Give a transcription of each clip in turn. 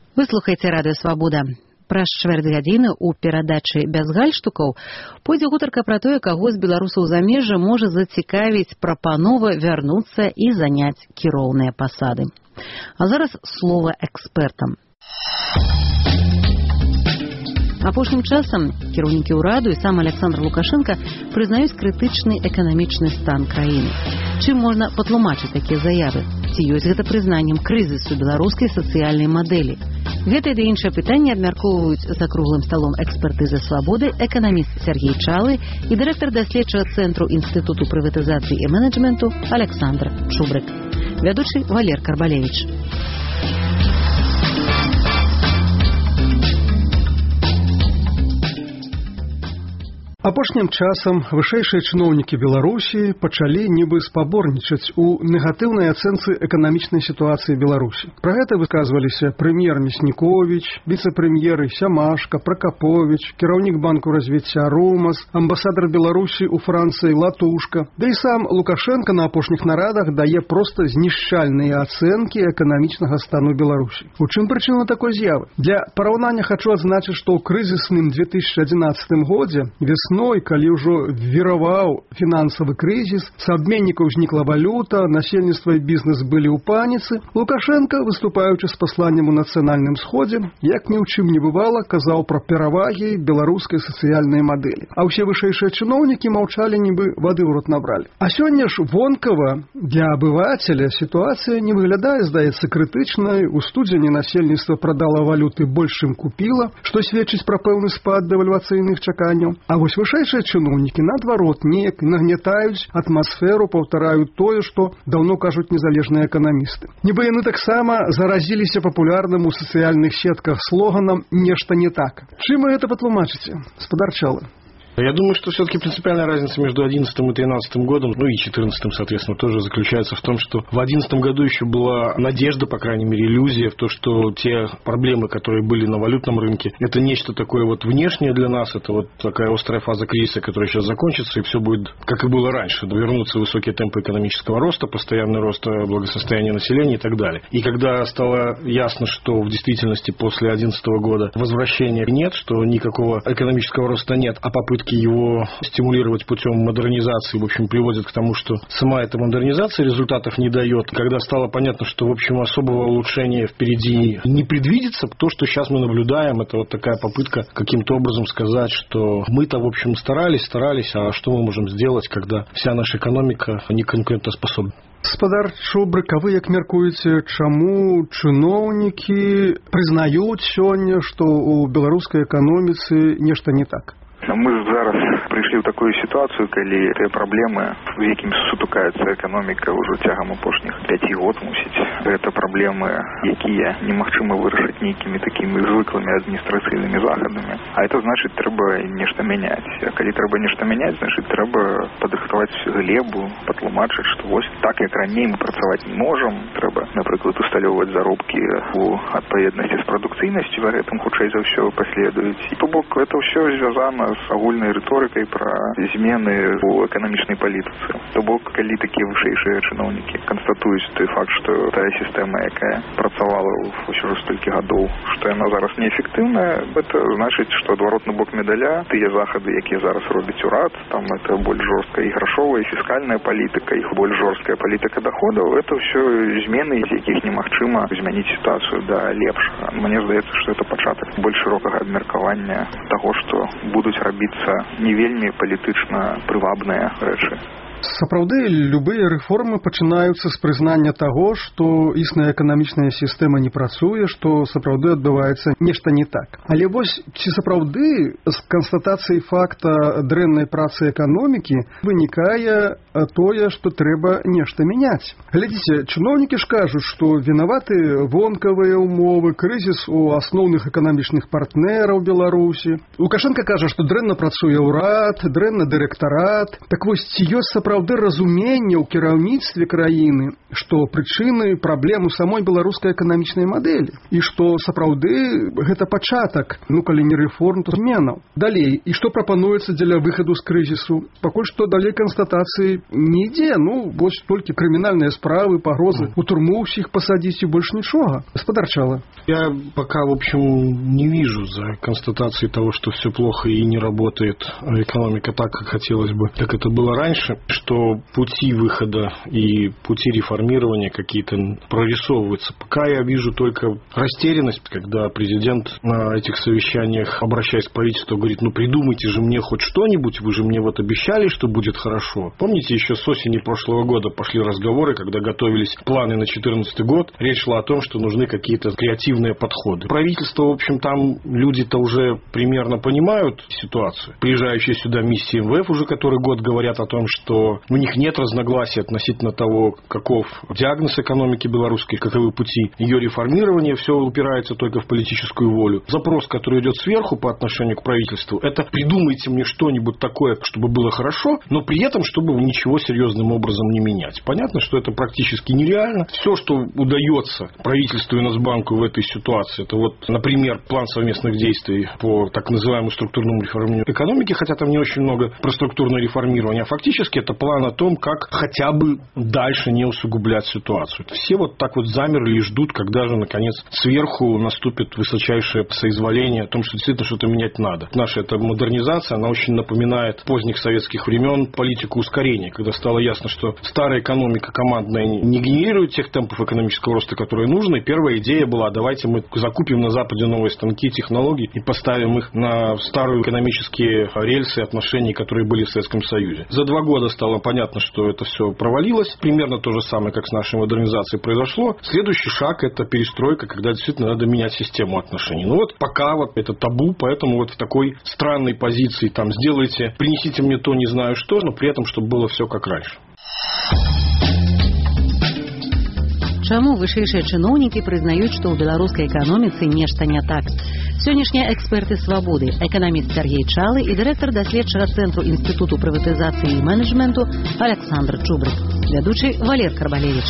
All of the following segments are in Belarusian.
Вы слухаеце радыё Свабода. Праз чвэрць гадзіны ў перадачы «Без гальштукаў» пойдзе гутарка пра тое, каго з беларусаў замежжа можа зацікавіць прапанова вярнуцца і заняць кіроўныя пасады. А зараз слова экспертам. Апошнім часам кіраўнікі ўраду і сам Александр Лукашенко прызнаюць крытычны эканамічны стан краіны. Чым можна патлумачыць такія заявы? Ці ёсць гэта прызнаннем крызісу беларускай сацыяльнай мадэлі? Гэта і іншыя пытанні абмяркоўваюць за круглым сталом экспертызы «Свабоды» эканаміст Сергей Чалы і дырэктар даследчага цэнтру Інстытуту прыватызацыі і менеджменту Александр Чубрык. Вядучы Валер Карбалевіч. Апошнім часам вышэйшыя чыноўнікі Беларусі пачалі нібы спаборнічаць у негатыўнай ацэнцы эканамічнай сітуацыі Беларусі. Пра гэта выказваліся прэм'ер Мясніковіч, віцэ-прэм'еры Сямашка, Пракаповіч, кіраўнік банку развіцця Румас, амбасадар Беларусі ў Францыі Латушка. Да і сам Лукашенко на апошніх нарадах дае проста знішчальныя ацэнкі эканамічнага стану Беларусі. У чым прычына такой з'явы? Для параўнання хачу адзначыць, што ў крызісным 2011 годзе весной, калі ўжо віраваў фінансавы крызіс, з абменнікаў узнікла валюта, насельніцтва і бізнес былі ў паніцы, Лукашенко, выступаючы з пасланнем у нацыянальным сходзе, як ні ў чым не бывала, казаў пра перавагі беларускай сацыяльнай мадэлі. А ўсе вышэйшыя чыноўнікі маўчалі, нібы вады ў рот набралі. А сёння ж вонкава для абывацеля сітуацыя не выглядае, здаецца, крытычнай. У студзені насельніцтва прадала валюты больш, чым купіла, што сведчыць пра пэўны спад дэвальвацыйных чаканняў. А вось вышэйшыя чыноўнікі, наадварот, неяк нагнятаюць атмасферу, паўтараюць тое, што даўно кажуць незалежныя эканамісты. Нібы яны таксама заразіліся папулярным у сацыяльных сетках слоганам «нешта не так». Чым вы гэта патлумачыце, спадар Чалы? Я думаю, что все-таки принципиальная разница между 2011 и 2013 годом, ну и 2014, соответственно, тоже заключается в том, что в 2011 году еще была надежда, по крайней мере, иллюзия в то, что те проблемы, которые были на валютном рынке, это нечто такое вот внешнее для нас, это вот такая острая фаза кризиса, которая сейчас закончится, и все будет, как и было раньше, вернутся высокие темпы экономического роста, постоянный рост благосостояния населения и так далее. И когда стало ясно, что в действительности после 2011 года возвращения нет, что никакого экономического роста нет, а попытки его стимулировать путем модернизации, в общем, приводит к тому, что сама эта модернизация результатов не дает. Когда стало понятно, что, в общем, особого улучшения впереди не предвидится, то, что сейчас мы наблюдаем, это вот такая попытка каким-то образом сказать, что мы-то, в общем, старались, а что мы можем сделать, когда вся наша экономика не конкурентоспособна. Спадар Чубрык, а вы як мяркуеце, чаму чыноўнікі прызнаюць сёння, што ў беларускай эканоміцы нешта не так? Мы зараз прыйшлі ў такую сітуацыю, калі тыя праблемы, з якімі сутыкаецца эканоміка ўжо цягам апошніх 5 год, мусіць, гэта праблемы, якія немагчыма вырашыць нейкімі такімі звыклымі адміністрацыйнымі захадамі. А это значыць, трэба нешта мяняць. А калі трэба нешта мяняць, значыць, трэба падрыхтаваць глебу, патлумачыць, што вось так, як раней мы працаваць не можам. Трэба, напрыклад, усталёўваць заробкі у адпаведнасці з прадукцыйнасцю, а гэтым хутчэй за ўсё паследуюць. І то бок, это ўсё звязана з агульнай рыторыкай пра змены ў эканамічнай палітыцы. То бок, калі такія вышэйшыя чыноўнікі канстатуюць той факт, што тая сістэма, якая працавала ўсё ж столькі гадоў, што яна зараз неэфектыўная, это значыць, што адваротны бок медаля, тыя захады, якія зараз робіць урад, там это больш жорсткая і грашовая, і фіскальная палітыка, і больш жорсткая палітыка даходаў, это ўсё змены, з якіх немагчыма змяніць сітуацыю да лепшага. Мне здаецца, што это пачатак больш шырокага абмеркавання таго, што будуць рабіцца не вельмі палітычна прывабныя рэчы. Сапраўды, любыя рэформы пачынаюцца з прызнання таго, што існая эканамічная сістэма не працуе, што сапраўды адбываецца нешта не так. Але вось, ці сапраўды з канстатацыі факта дрэннай працы эканомікі вынікае тое, што трэба нешта мяняць. Глядзіце, чыноўнікі ж кажуць, што вінаваты вонкавыя ўмовы, крызіс у асноўных эканамічных партнераў Беларусі. Лукашенко кажа, што дрэнна працуе ўрад, дрэнна дырэктарат. Так вось, ці ёсць сапраўды разуменне ў кіраўніцтве краіны, што прычыны праблем у самой беларускай эканамічнай мадэлі і што сапраўды гэта пачатак, калі не рэформ, то зменаў. Далей, і што прапануецца дзеля выхаду з крызісу? Пакуль што далей канстатацыі не ідзе, вось толькі крымінальныя справы, пагрозы, у турму ўсіх пасадзіць і больш нічога. Гаспадар Чалы. Я пока, в общем, не вижу за констатацией того, что все плохо и не работает экономика так, как хотелось бы, как это было раньше, что пути выхода и пути реформирования какие-то прорисовываются. Пока я вижу только растерянность, когда президент на этих совещаниях, обращаясь к правительству, говорит: придумайте же мне хоть что-нибудь, вы же мне обещали, что будет хорошо. Помните, еще с осени прошлого года пошли разговоры, когда готовились планы на 2014 год, речь шла о том, что нужны какие-то креативные подходы. Правительство, в общем, там люди-то уже примерно понимают ситуацию. Приезжающие сюда миссии МВФ уже который год говорят о том, что у них нет разногласий относительно того, каков диагноз экономики белорусской, каковы пути ее реформирования, все упирается только в политическую волю. Запрос, который идет сверху по отношению к правительству, это: придумайте мне что-нибудь такое, чтобы было хорошо, но при этом, чтобы ничего серьезным образом не менять. Понятно, что это практически нереально. Все, что удается правительству и Нацбанку в этой ситуации, это например, план совместных действий по так называемому структурному реформированию экономики, хотя там не очень много про структурное реформирование, а фактически это план о том, как хотя бы дальше не усугублять ситуацию. Все так замерли и ждут, когда же, наконец, сверху наступит высочайшее соизволение о том, что действительно что-то менять надо. Наша эта модернизация, она очень напоминает поздних советских времен политику ускорения, когда стало ясно, что старая экономика командная не генерирует тех темпов экономического роста, которые нужны. И первая идея была: давайте мы закупим на Западе новые станки, технологии и поставим их на старые экономические рельсы отношений, которые были в Советском Союзе. За 2 года стало понятно, что это все провалилось. Примерно то же самое, как с нашей модернизацией произошло. Следующий шаг – это перестройка, когда действительно надо менять систему отношений. Пока это табу, поэтому в такой странной позиции сделайте, принесите мне то, не знаю что, но при этом, чтобы было все как раньше. Чаму вышэйшыя чыноўнікі прызнаюць, што ў беларускай эканоміцы нешта не так? Сённяшнія эксперты «Свабоды», эканаміст Сергей Чалы і дырэктар даследчага Цэнтру інстытуту прыватызацыі і менеджменту Александр Чубрык. Вядучы Валер Карбалевич.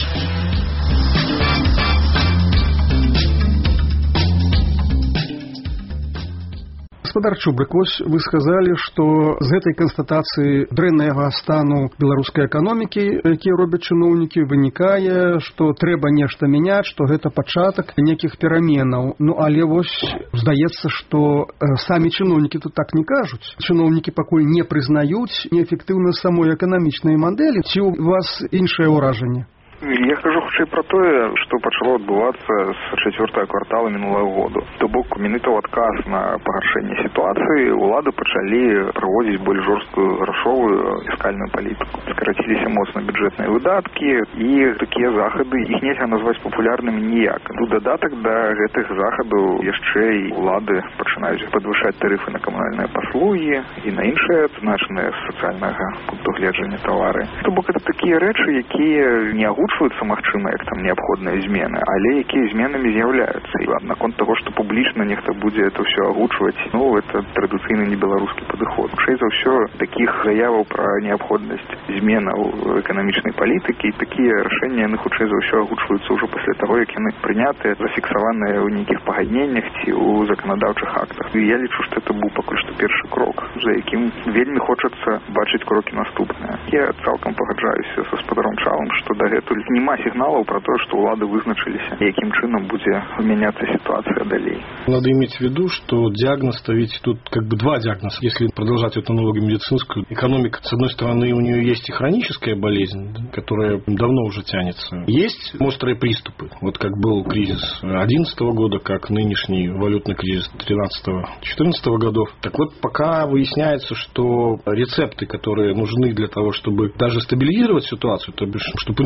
Гаспадар Чубрык, вы сказали, что з гэтай канстатацыі дрэннага стану беларускай эканомікі, якія робяць чыноўнікі, вынікае, што трэба нешта мяняць, што гэта пачатак нейкіх пераменаў. Але здаецца, што самі чыноўнікі тут так не кажуць. Чыноўнікі пакуль не прызнаюць неэфектыўнасць самой эканамічнай мадэлі. Ці у вас іншае ўражанне? Я кажу хутчэй пра тое, што пачало адбывацца з 4-го квартала мінулага году. То бок, менавіта ў адказ на пагаршэнне сітуацыі улады пачалі праводзіць больш жорсткую грашовую фіскальную палітыку. Скараціліся моцна бюджэтныя выдаткі, і такія захады іх нельга назваць папулярнымі ніяк. Дадатак да гэтых захадаў яшчэ і улады пачынаюць падвышаць тарыфы на камунальныя паслугі і на іншыя адзначаныя з сацыяльнага пункту гледжання тавары. То бок, гэта такія рэчы, якія не агучваюцца, магчыма, як неабходныя змены, але якія зменамі з'яўляюцца. І наконт таго, што публічна нехта будзе это ўсё агучваць, это традыцыйны небеларускі падыход. Хутчэй за ўсё, такіх заяваў пра неабходнасць зменаў эканамічнай палітыкі, і такія рашэнні, яны хутчэй за ўсё агучваюцца ўжо пасля таго, як яны прынятыя, зафіксаваныя ў нейкіх пагадненнях ці ў заканадаўчых актах. І я лічу, што это быў пакуль што першы крок, за якім вельмі хочацца бачыць крокі наступныя. Я цалкам пагаджаюся са гаспадаром Чалым, што дагэтуль няма сигналов про то, что улады вызначились, яким чином будет меняться ситуация далее. Надо иметь в виду, что диагноз-то ведь тут два диагноза. Если продолжать эту аналогию медицинскую, экономика, с одной стороны, у нее есть и хроническая болезнь, которая давно уже тянется. Есть острые приступы. Как был кризис 2011 года, как нынешний валютный кризис 2013-2014 годов. Пока выясняется, что рецепты, которые нужны для того, чтобы даже стабилизировать ситуацию, то бишь, чтобы инсульт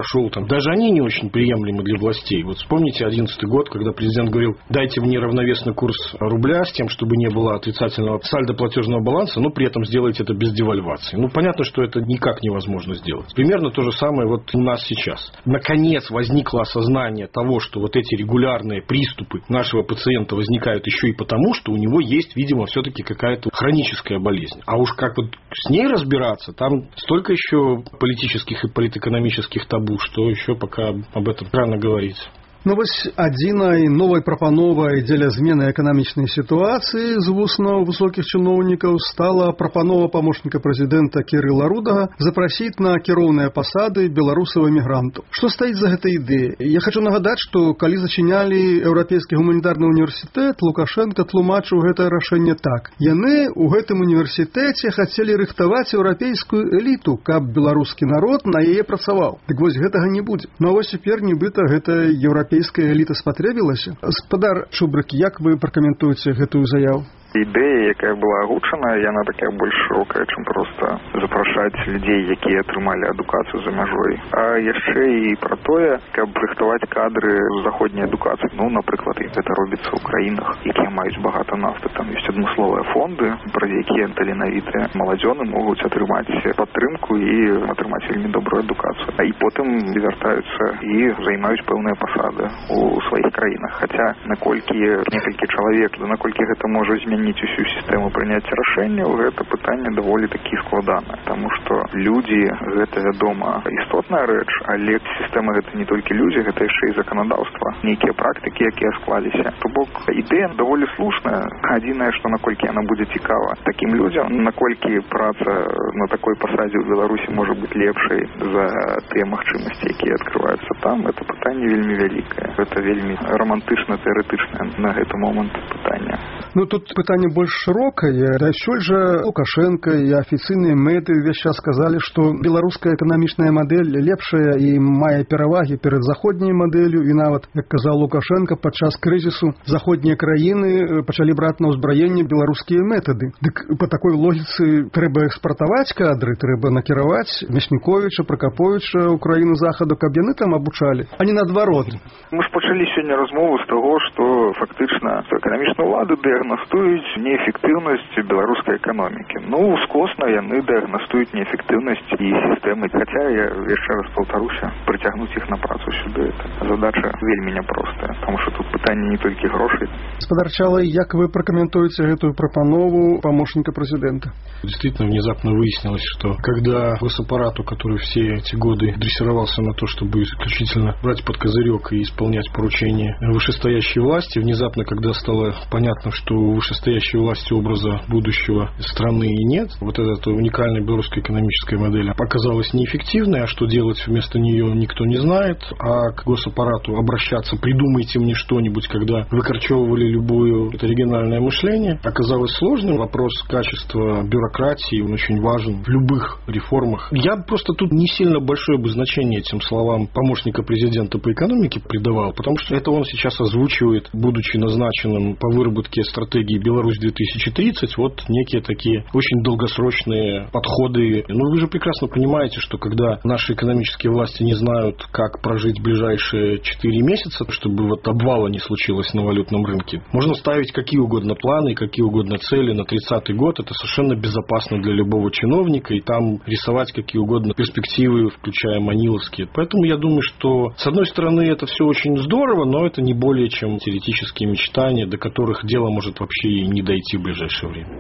прошел, там, даже они не очень приемлемы для властей. Вот вспомните 2011 год, когда президент говорил, дайте мне равновесный курс рубля с тем, чтобы не было отрицательного сальдо платежного баланса, но при этом сделайте это без девальвации. Ну, понятно, что это никак невозможно сделать. Примерно то же самое вот у нас сейчас. Наконец возникло осознание того, что вот эти регулярные приступы нашего пациента возникают еще и потому, что у него есть, видимо, все-таки какая-то хроническая болезнь. А уж как вот с ней разбираться, там столько еще политических и политэкономических табу, что еще пока об этом рано говорить. Ну вось адзінай новай прапановай дзеля змены эканамічнай сітуацыі з вуснаў высокіх чыноўнікаў стала прапанова памочніка прэзідэнта Кірыла Рудага запрасіць на кіроўныя пасады беларусаў эмігрантаў. Што стаіць за гэтай ідэяй? Я хочу нагадаць, што калі зачынялі Еўрапейскі гуманітарны універсітэт, Лукашенко тлумачыў гэтае рашэнне так. Яны ў гэтым універсітэце хацелі рыхтаваць еўрапейскую эліту, каб беларускі народ на яе працаваў. Дык вось гэтага не будзе. Ну вось цяпер нібыта гэта еўрапейская эліта спатрэбілася. Гаспадар Чубрык, як вы пракаментуеце гэтую заяву? Ідэя, якая была агучана, яна такая больш шырокая, чым проста запрашаць людзей, якія атрымалі адукацыю за мяжой. А яшчэ і пра тое, каб рыхтаваць кадры з заходняй адукацыі. Ну, напрыклад, гэта робіцца ў краінах, якія маюць багата нафты. Там ёсць адмысловыя фонды, праз якія таленавітыя маладзёны могуць атрымаць падтрымку і атрымаць вельмі добрую адукацыю. І потым вяртаюцца і займаюць пэўныя пасады ў сваіх краінах. Хаця, наколькі некалькі чалавек, наколькі гэта можа змяніць усю сістэму прыняцця рашэнняў, гэта пытанне даволі такі складанае, таму што людзі гэта, вядома, істотная рэч, але сістэма гэта не толькі людзі, гэта яшчэ і заканадаўства, нейкія практыкі, якія склаліся. То бок ідэя даволі слушная. Адзінае, што наколькі яна будзе цікава такім людзям, наколькі праца на такой пасадзе ў Беларусі можа быць лепшай за тыя магчымасці, якія адкрываюцца там, гэта пытанне вельмі вялікае. Гэта вельмі рамантычна-тэарэтычнае на гэты момант пытанне. Ну, тут пытанне больш шырокае. Дасюль жа Лукашенко і афіцыйныя мэты ўвесь час сказалі, што беларуская эканамічная мадэль лепшая і мае перавагі перад заходняй мадэллю, і нават, як казаў Лукашенко, падчас крызісу заходнія краіны пачалі браць на ўзбраенне беларускія метады. Дык па такой логіцы трэба экспартаваць кадры, трэба накіраваць Мясніковіча, Пракаповіча ў краіну захаду, каб яны там абучалі, а не наадварот. Мы ж пачалі сёння размову з таго, што фактычна эканамічныя ўлады дыягнастуюць неэфектыўнасць беларускай эканомікі. Ну, скосна яны дыягнастуюць неэфектыўнасць і сістэмы. Хаця, я яшчэ раз паўтаруся, прыцягнуць іх на працу сюды. Задача вельмі няпростая, таму што тут пытанне не толькі грошай. Гаспадар Чалай, як вы прокомментуете эту пропанову помощника президента? Действительно, внезапно выяснилось, что когда госаппарату, который все эти годы дрессировался на то, чтобы исключительно брать под козырек и исполнять поручения вышестоящей власти, внезапно, когда стало понятно, что у вышестоящей власти образа будущего страны и нет, вот эта уникальная белорусская экономическая модель оказалась неэффективной, а что делать вместо нее никто не знает, а к госаппарату обращаться, придумайте мне что-нибудь, когда выкорчевывали любое региональное мышление, оказалось сложным. Вопрос качества бюрократии, он очень важен в любых реформах. Я просто тут не сильно большое бы значение этим словам помощника президента по экономике придавал, потому что это он сейчас озвучивает, будучи назначенным по выработке стратегии «Беларусь-2030», вот некие такие очень долгосрочные подходы. Ну, вы же прекрасно понимаете, что когда наши экономические власти не знают, как прожить ближайшие 4 месяца, чтобы вот обвала не случилось на валютном рынке, можно ставить какие угодно планы, какие угодно цели на 30-й год. Это совершенно безопасно для любого чиновника, и там рисовать какие угодно перспективы, включая маниловские. Поэтому я думаю, что с одной стороны это все очень здорово, но это не более чем теоретические мечтания, до которых дело может вообще и не дойти в ближайшее время.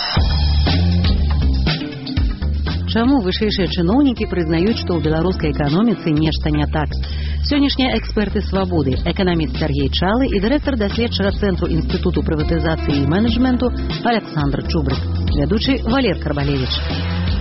Чаму вышэйшыя чыноўнікі прызнаюць, што ў беларускай эканоміцы нешта не так? Сённяшнія эксперты «Свабоды», эканаміст Сергей Чалы і дырэктар даследчага Цэнтру інстытуту прыватызацыі і менеджменту Александр Чубрык. Вядучы Валер Карбалевіч.